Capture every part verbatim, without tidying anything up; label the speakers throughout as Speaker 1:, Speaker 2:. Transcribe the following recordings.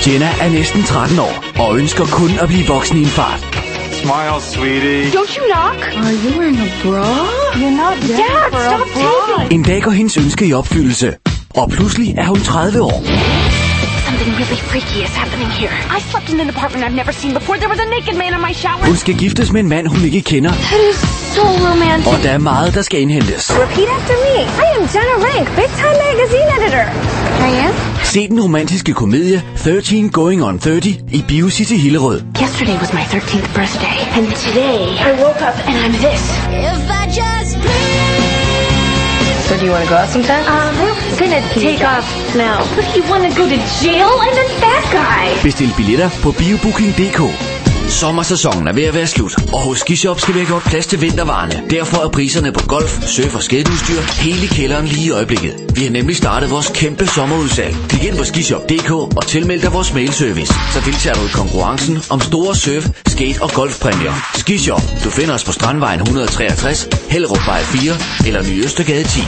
Speaker 1: Jenna er næsten tretten år og ønsker kun at blive voksen i en fart.
Speaker 2: Smile, sweetie.
Speaker 3: Don't you knock?
Speaker 4: Are you wearing a bra?
Speaker 3: You're not dead
Speaker 4: Dad,
Speaker 3: for
Speaker 4: stop
Speaker 3: a bra.
Speaker 1: En dag går hendes ønske i opfyldelse, og pludselig er hun tredive år.
Speaker 3: Something really freaky is happening here. I slept in an apartment I've never seen before. There was a naked man in my shower.
Speaker 1: Hun skal giftes med en mand, hun ikke kender,
Speaker 3: That is so romantic.
Speaker 1: og der er meget, der skal indhentes.
Speaker 5: Repeat after me. I am Jenna Rank, Big Time Magazine editor.
Speaker 3: I am?
Speaker 1: Se den romantiske komedie thirteen Going on thirty i BioCity Hillerød.
Speaker 3: Yesterday was my thirteenth birthday, and today I woke up and I'm this.
Speaker 5: If I just
Speaker 4: So do you want to go out sometime?
Speaker 3: Uh, we're gonna take off now. But you wanna go to jail? I'm a bad guy.
Speaker 1: Bestil billetter på biobooking punktum d k. Sommersæsonen er ved at være slut, og hos Skishop skal vi have gjort plads til vintervarerne. Derfor er priserne på golf, surf og skateudstyr hele kælderen lige i øjeblikket. Vi har nemlig startet vores kæmpe sommerudsalg. Klik ind på skishop punktum d k og tilmeld dig vores mailservice. Så deltager du i konkurrencen om store surf, skate og golfpræmier. Skishop. Du finder os på Strandvejen et hundrede og treogtres, Hellerupvej fire eller Ny Østergade ti.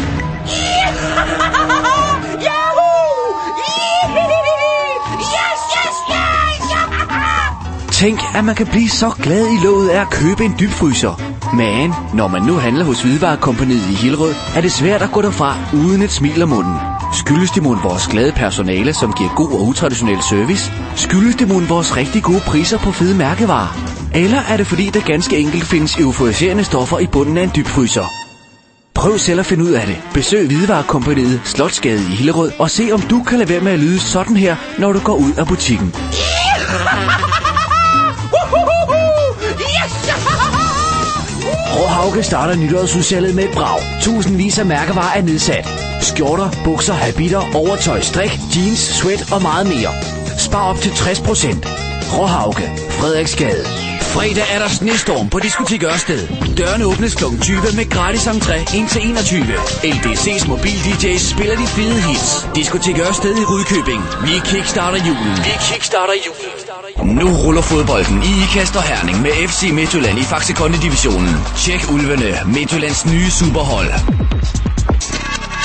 Speaker 1: Tænk, at man kan blive så glad i låget af at købe en dybfryser. Men når man nu handler hos Hvidevarekompagniet i Hillerød, er det svært at gå derfra uden et smil om munden. Skyldes det mon vores glade personale, som giver god og utraditionel service? Skyldes det mon vores rigtig gode priser på fede mærkevarer? Eller er det fordi, der ganske enkelt findes euforiserende stoffer i bunden af en dybfryser? Prøv selv at finde ud af det. Besøg Hvidevarekompagniet Slotsgade i Hillerød og se om du kan lade være med at lyde sådan her, når du går ud af butikken. Råhauke starter nytårsudsalget med et brag. Tusindvis af mærkevarer er nedsat. Skjorter, bukser, habitter, overtøj, strik, jeans, sweat og meget mere. Spar op til tres procent. Råhauke, Frederiksgade. Fredag er der snestorm på Diskotek Ørsted. Dørene åbnes klokken tyve med gratis entré indtil enogtyve. L D C's mobil D J's spiller de fede hits. Diskotek Ørsted i Rudkøbing. Vi kickstarter julen. Vi kickstarter julen. Nu ruller fodbolden i Ikast og Herning med F C Midtjylland i Faxe Kondi-divisionen. Tjek Ulvene, Midtjyllands nye superhold.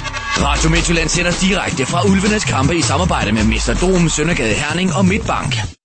Speaker 1: Radio Midtjylland sender direkte fra Ulvenes kampe i samarbejde med Mester Dom, Søndergade Herning og Midtbank.